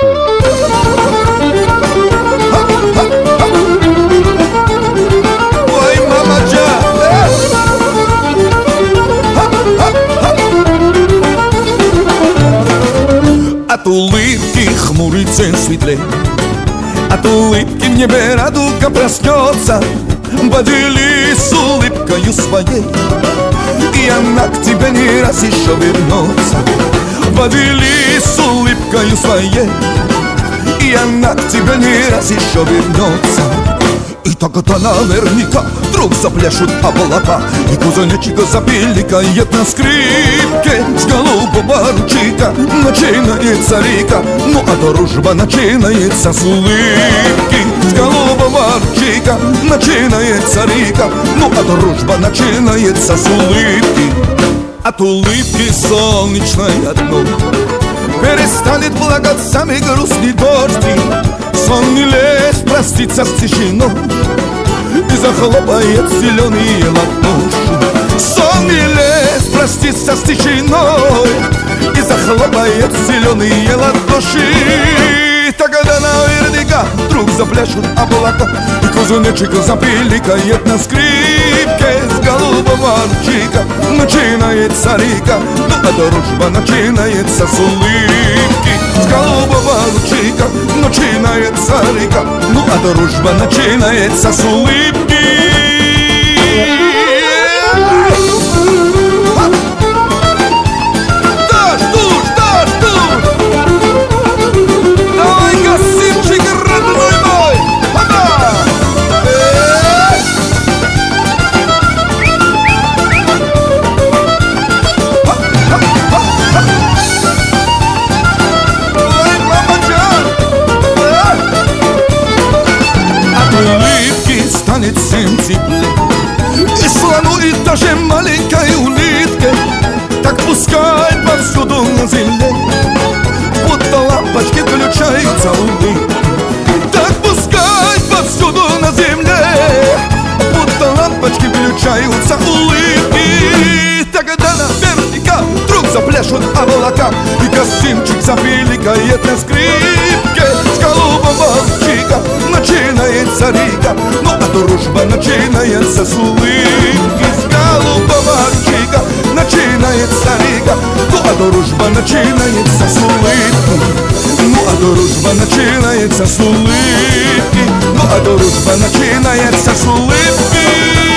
Ой, мама Джа, от улыбки хмурый день светлей, от улыбки в небе радуга проснется. Поделись с улыбкою своей, и она к тебе не раз еще вернется. Поделись с улыбкою своей, и она к тебе не раз еще вернется. И тогда наверняка вдруг запляшут облака, и кузнечик запиликает на скрипке. С голубого ручейка начинается река, ну а дружба начинается с улыбки. С голубого ручейка начинается река, ну а дружба начинается с улыбки. От улыбки солнечной одной перестанет плакать самый грустный дождик. Сон не лезь проститься с тишиной, и захлопает зеленые ладоши. Сон не лезь проститься с тишиной, и захлопает зеленые ладоши. Тогда наверняка вдруг запляшут облака, и кузнечик запиликает на скрипке. С голубого ручейка начинается река, ну а дружба начинается с улыбки. С голубого ручейка начинается река, ну а дружба начинается с улыбки. Станет всем теплее, и слону, и даже маленькой улитке. Так пускай повсюду на земле будто лампочки включаются улыбки. Так пускай повсюду на земле будто лампочки включаются улыбки. Тогда наверняка вдруг запляшут облака, и костюмчик запиликает на скрипке. С голубого ручейка начинается река, ну а дружба начинается с улыбки. С голубого ручейка начинается река, ну а дружба начинается с улыбки. Ну а дружба начинается с улыбки. Ну а дружба начинается с улыбки.